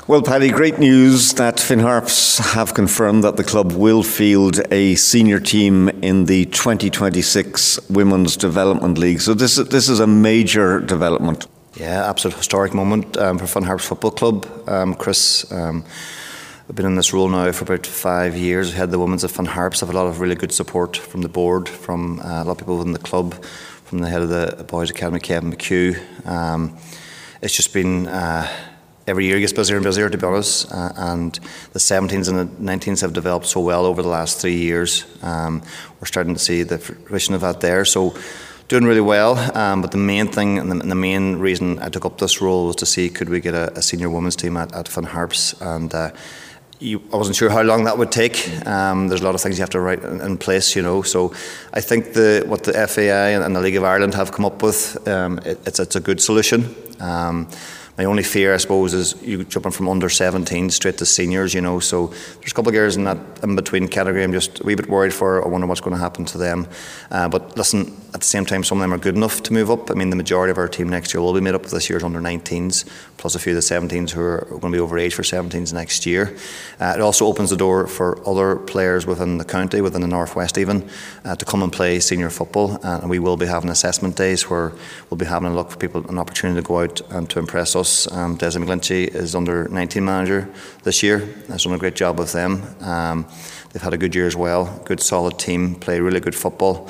Well, Paddy, great news that Finn Harps have confirmed that the club will field a senior team in the 2026 Women's Development League. So this is a major development. Yeah, absolute historic moment for Finn Harps Football Club. Chris, I've been in this role now for about 5 years. I head the women's at Finn Harps. I have a lot of really good support from the board, from a lot of people within the club, from the head of the Boys Academy, Kevin McHugh. It's just been... every year it gets busier and busier, to be honest, and the 17s and the 19s have developed so well over the last 3 years. We're starting to see the fruition of that there, so doing really well. But the main thing and the main reason I took up this role was to see could we get a senior women's team at Finn Harps, and I wasn't sure how long that would take. There's a lot of things you have to write in place, you know. So I think what the FAI and the League of Ireland have come up with, it's a good solution. My only fear, I suppose, is you jumping from under 17 straight to seniors, you know. So there's a couple of girls in that in-between category I'm just a wee bit worried for. I wonder what's going to happen to them. But listen, at the same time, some of them are good enough to move up. I mean, the majority of our team next year will be made up of this year's under 19s, plus a few of the 17s who are going to be over age for 17s next year. It also opens the door for other players within the county, within the Northwest even, to come and play senior football. And we will be having assessment days where we'll be having a look for people, an opportunity to go out and to impress us. Desiree McGlinchey is under 19 manager this year. Has done a great job with them. They've had a good year as well. Good solid team, play really good football.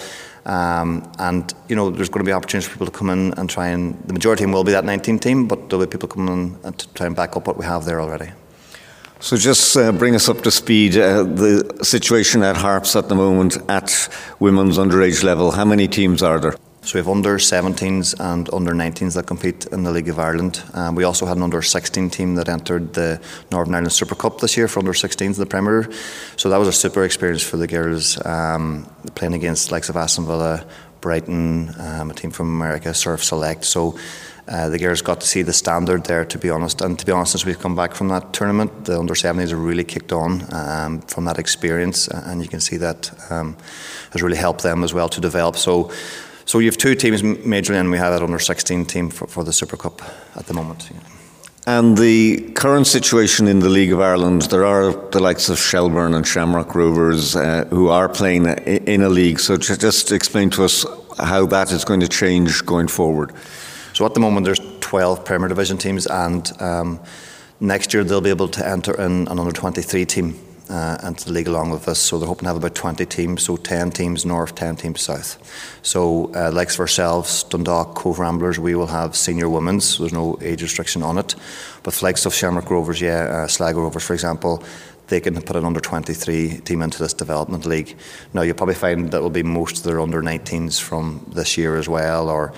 And you know, there's going to be opportunities for people to come in and try, and the majority team will be that 19 team, but there'll be people coming in and to try and back up what we have there already. So just bring us up to speed, the situation at Harps at the moment at women's underage level. How many teams are there? So we have under 17s and under 19s that compete in the League of Ireland. We also had an under 16 team that entered the Northern Ireland Super Cup this year for under 16s in the Premier. So that was a super experience for the girls, playing against the likes of Aston Villa, Brighton, a team from America, Surf Select. So the girls got to see the standard there, to be honest. And to be honest, since we've come back from that tournament, the under 17s have really kicked on from that experience, and you can see that has really helped them as well to develop. So you have two teams majorly, and we have that under 16 team for the Super Cup at the moment. Yeah. And the current situation in the League of Ireland, there are the likes of Shelbourne and Shamrock Rovers who are playing in a league. So just explain to us how that is going to change going forward. So at the moment there's 12 Premier Division teams, and next year they'll be able to enter in an under 23 team into the league along with us. So they're hoping to have about 20 teams, so 10 teams north, 10 teams south. So likes of ourselves, Dundalk, Cove Ramblers, we will have senior women's, so there's no age restriction on it. But for likes of Shamrock Rovers, Sligo Rovers for example, they can put an under 23 team into this development league. Now you'll probably find that will be most of their under 19s from this year as well, or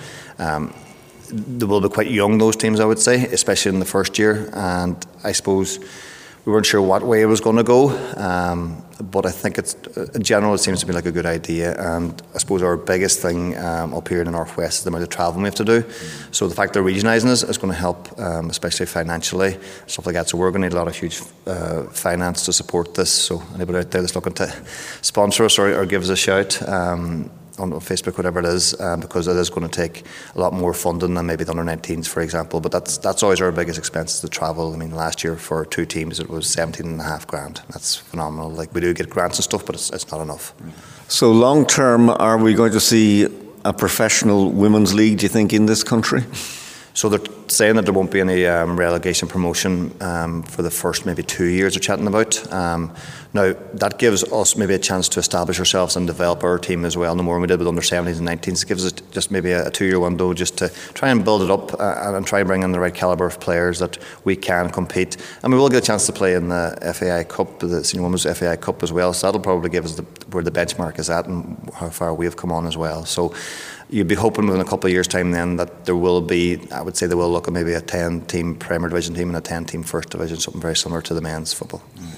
they will be quite young, those teams, I would say, especially in the first year. And I suppose we weren't sure what way it was going to go, but I think in general it seems to be like a good idea. And I suppose our biggest thing up here in the Northwest is the amount of travelling we have to do. So the fact they're regionalising is going to help, especially financially, stuff like that. So we're going to need a lot of huge finance to support this. So anybody out there that's looking to sponsor us or give us a shout, on Facebook, whatever it is, because it is going to take a lot more funding than maybe the under 19s, for example. But that's always our biggest expense, the travel. I mean, last year for two teams it was 17.5 grand. That's phenomenal. Like, we do get grants and stuff, but it's not enough. So long term, are we going to see a professional women's league, do you think, in this country? So they're saying that there won't be any relegation promotion for the first maybe 2 years they're chatting about. Now, that gives us maybe a chance to establish ourselves and develop our team as well. No more than we did with under 17s and 19s. It gives us just maybe a 2 year window just to try and build it up and try and bring in the right calibre of players that we can compete. And we will get a chance to play in the FAI Cup, the Senior Women's FAI Cup as well. So that'll probably give us where the benchmark is at and how far we have come on as well. So you'd be hoping within a couple of years' time then that there will be, I would say they will look at maybe a 10-team Premier Division team and a 10-team First Division, something very similar to the men's football.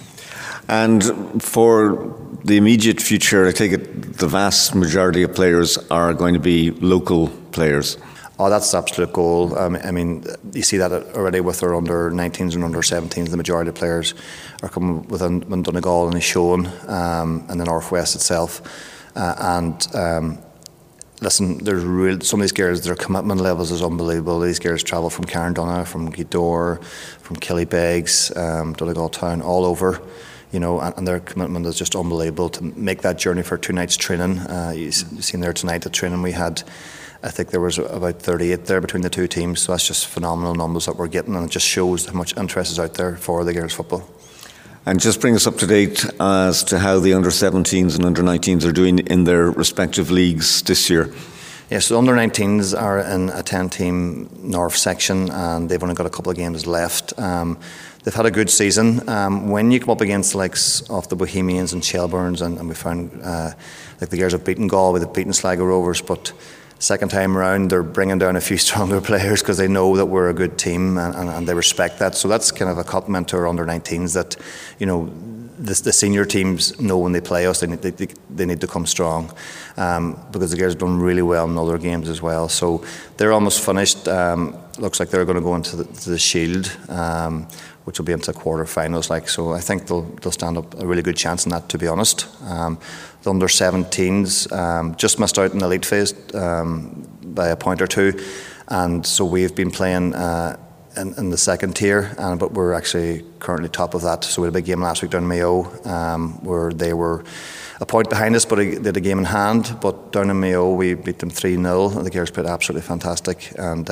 And for the immediate future, I take it the vast majority of players are going to be local players. Oh, that's the absolute goal. I mean, you see that already with our under 19s and under 17s. The majority of players are coming within Donegal and Ishowen and the Northwest itself. listen, some of these girls, their commitment levels is unbelievable. These girls travel from Carndonagh, from Gweedore, from Killybegs, Donegal Town, all over, you know, and their commitment is just unbelievable to make that journey for 2 nights training. You've seen there tonight at training we had, I think there was about 38 there between the two teams, so that's just phenomenal numbers that we're getting, and it just shows how much interest is out there for the girls' football. And just bring us up to date as to how the under-17s and under-19s are doing in their respective leagues this year. Yes, so under-19s are in a 10-team North section, and they've only got a couple of games left. They've had a good season. When you come up against the likes of the Bohemians and Shelburnes, and we found like the girls have beaten Galway, they've beaten Sligo Rovers, but second time around they're bringing down a few stronger players because they know that we're a good team, and they respect that. So that's kind of a compliment to our under-19s that, you know, the senior teams know when they play us they need to come strong, because the girls have done really well in other games as well. So they're almost finished. Looks like they're going to go into the Shield, which will be into quarter-finals. So I think they'll stand up a really good chance in that, to be honest. The under-17s just missed out in the elite phase by a point or two, and so we've been playing in the second tier, but we're actually currently top of that. So we had a big game last week down in Mayo, where they were a point behind us, but they had a game in hand. But down in Mayo, we beat them 3-0. The girls played absolutely fantastic, and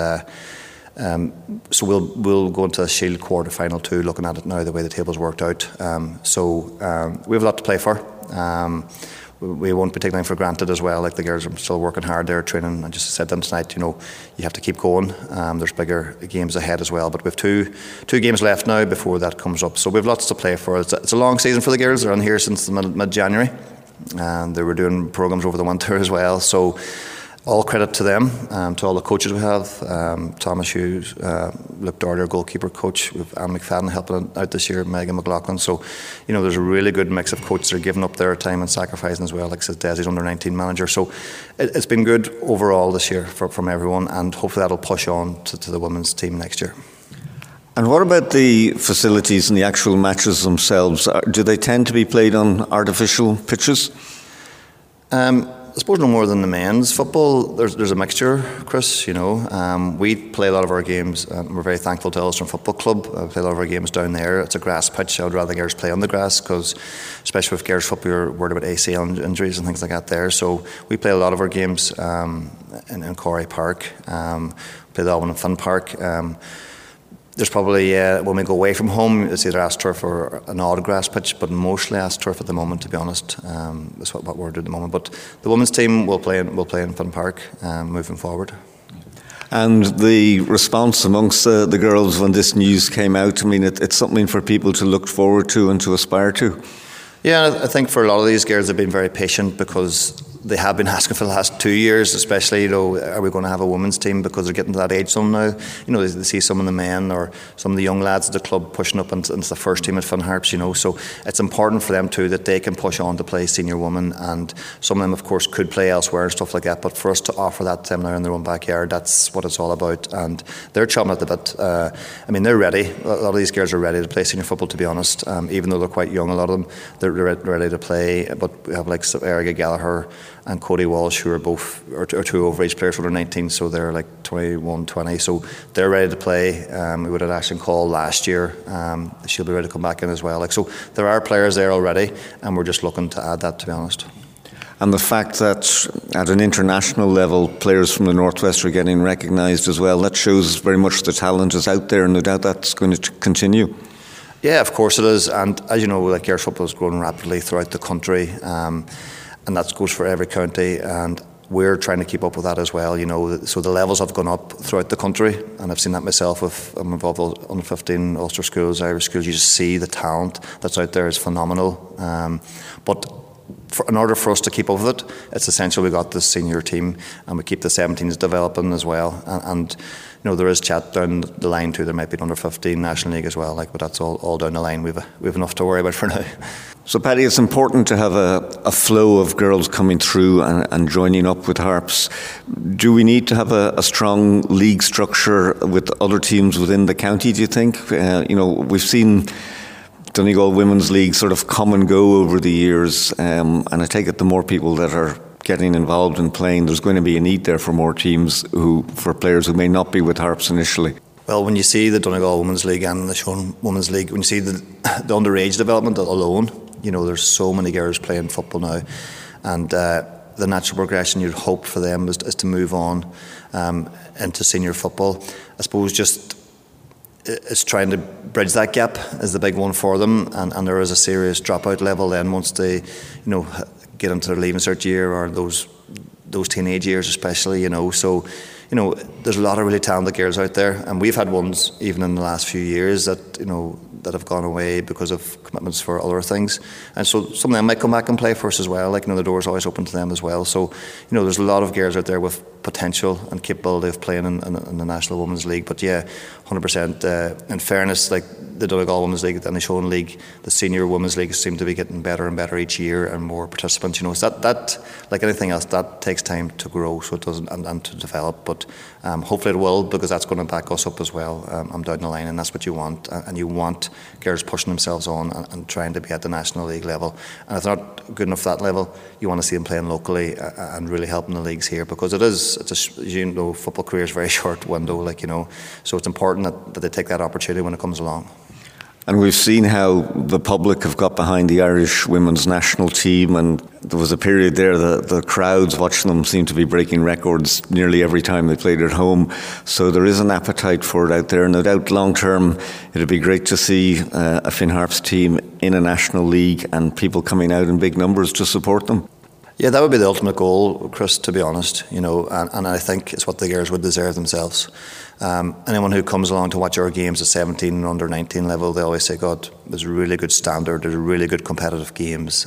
so we'll go into a Shield quarter final too, looking at it now the way the table's worked out. So we have a lot to play for. We won't be taking them for granted as well. Like, the girls are still working hard, they're training. I just said to them tonight, you know, you have to keep going. There's bigger games ahead as well, but we've two games left now before that comes up, so we've lots to play for. It's a long season for the girls. They're on here since mid-January, and they were doing programmes over the winter as well, so all credit to them, to all the coaches we have. Thomas Hughes, Luke Doherty, our goalkeeper coach. We've Anne McFadden helping out this year, Megan McLaughlin. So, you know, there's a really good mix of coaches that are giving up their time and sacrificing as well. Like says Desi's under-19 manager. So it's been good overall this year from everyone, and hopefully that'll push on to the women's team next year. And what about the facilities and the actual matches themselves? Do they tend to be played on artificial pitches? I suppose no more than the men's football. There's a mixture, Chris. You know, we play a lot of our games. We're very thankful to Ulster Football Club. We play a lot of our games down there. It's a grass pitch. I would rather girls play on the grass, because especially with girls football, you're worried about ACL injuries and things like that there. So we play a lot of our games in Corey Park. Play the Alban and Finn Park. There's probably, when we go away from home, it's either AstroTurf or an odd grass pitch, but mostly AstroTurf at the moment, to be honest. That's what we're doing at the moment. But the women's team will play in Finn Park moving forward. And the response amongst the girls when this news came out, I mean, it's something for people to look forward to and to aspire to. Yeah, I think for a lot of these girls, they've been very patient, because they have been asking for the last 2 years, especially, you know, are we going to have a women's team, because they're getting to that age zone now. You know, they see some of the men or some of the young lads at the club pushing up into the first team at Finn Harps, you know, so it's important for them too that they can push on to play senior women, and some of them of course could play elsewhere and stuff like that, but for us to offer that to them now in their own backyard, that's what it's all about, and they're chomping at the bit. I mean, they're ready. A lot of these girls are ready to play senior football, to be honest, even though they're quite young, a lot of them, they're ready to play. But we have like Erica Gallagher and Cody Walsh, who are both are two overage players for 19, so they're like 21, 20, so they're ready to play. We would have Ashton Call last year. She'll be ready to come back in as well. So there are players there already, and we're just looking to add that, to be honest. And the fact that at an international level, players from the Northwest are getting recognised as well, that shows very much the talent is out there, and no doubt that's going to continue. Yeah, of course it is, and as you know, like, girls football is growing rapidly throughout the country, and that goes for every county, and we're trying to keep up with that as well, you know. So the levels have gone up throughout the country, and I've seen that myself. I'm involved with under 15 Ulster schools, Irish schools. You just see the talent that's out there is phenomenal, but in order for us to keep up with it, it's essential we got this senior team, and we keep the 17s developing as well, and you know, there is chat down the line too. There might be an under 15 National League as well, but that's all down the line. We've enough to worry about for now. So, Paddy, it's important to have a flow of girls coming through and joining up with Harps. Do we need to have a strong league structure with other teams within the county, do you think? You know, we've seen Donegal Women's League sort of come and go over the years, and I take it the more people that are getting involved in playing, there's going to be a need there for more teams, for players who may not be with Harps initially. Well, when you see the Donegal Women's League and the Sean Women's League, when you see the underage development alone, there's so many girls playing football now, and the natural progression you'd hope for them is to move on into senior football. I suppose just it's trying to bridge that gap is the big one for them, and there is a serious dropout level then once they get into their leaving cert year, or those teenage years especially, so there's a lot of really talented girls out there, and we've had ones even in the last few years that that have gone away because of commitments for other things, and so some of them might come back and play for us as well. The door's always open to them as well. So there's a lot of girls out there with potential and capability of playing in the National Women's League. But yeah, 100%. In fairness, like the Donegal Women's League and the Sean League, the senior women's league seem to be getting better and better each year, and more participants. So that like anything else, that takes time to grow, so it doesn't and to develop. But hopefully it will, because that's going to back us up as well. Down the line, and that's what you want. And you want girls pushing themselves on and trying to be at the National League level. And if they're not good enough at that level, you want to see them playing locally and really helping the leagues here, because football career is a very short window, so it's important that they take that opportunity when it comes along. And we've seen how the public have got behind the Irish women's national team, and there was a period there that the crowds watching them seemed to be breaking records nearly every time they played at home. So there is an appetite for it out there. No doubt long term it'd be great to see a Finn Harps team in a national league and people coming out in big numbers to support them. Yeah, that would be the ultimate goal, Chris, to be honest, and I think it's what the girls would deserve themselves. Anyone who comes along to watch our games at 17 and under 19 level, they always say, God, there's a really good standard, there's really good competitive games.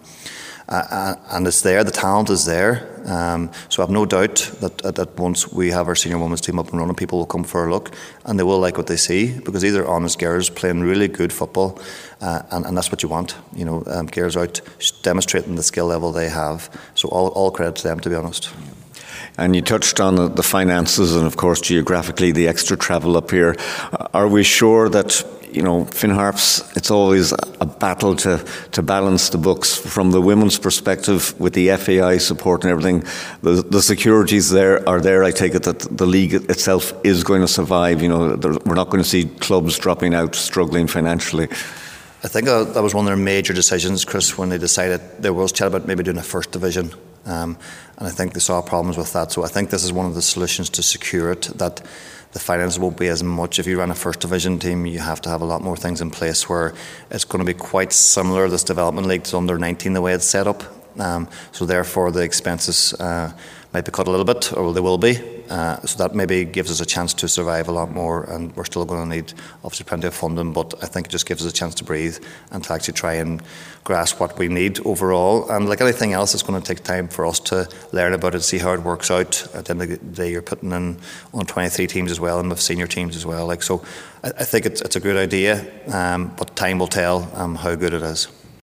And it's there, the talent is there. So I have no doubt that once we have our senior women's team up and running, people will come for a look, and they will like what they see, because these are honest girls playing really good football, and that's what you want. Girls out demonstrating the skill level they have. So all credit to them, to be honest. And you touched on the finances and, of course, geographically, the extra travel up here. Are we sure that, Finn Harps, it's always a battle to balance the books from the women's perspective with the FAI support and everything? The securities are there. I take it that the league itself is going to survive. We're not going to see clubs dropping out, struggling financially. I think that was one of their major decisions, Chris, when they decided there was chat about maybe doing a first division. And I think they saw problems with that. So I think this is one of the solutions to secure it, that the finances won't be as much. If you run a first division team, you have to have a lot more things in place, where it's going to be quite similar, this development league, to under 19, the way it's set up. So therefore the expenses might be cut a little bit, or they will be. So that maybe gives us a chance to survive a lot more, and we're still going to need obviously plenty of funding, but I think it just gives us a chance to breathe and to actually try and grasp what we need overall. And like anything else, it's going to take time for us to learn about it, see how it works out. At the end of the day, you're putting in on 23 teams as well, and with senior teams as well. So I think it's a good idea, but time will tell how good it is.